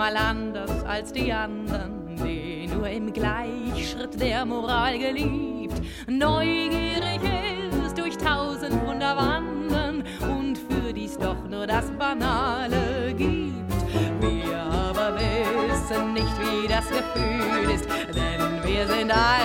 manchmal anders als die anderen, die nur im Gleichschritt der Moral geliebt, neugierig ist, durch 1000 Wunder wandern und für dies doch nur das Banale gibt. Wir aber wissen nicht, wie das Gefühl ist, denn wir sind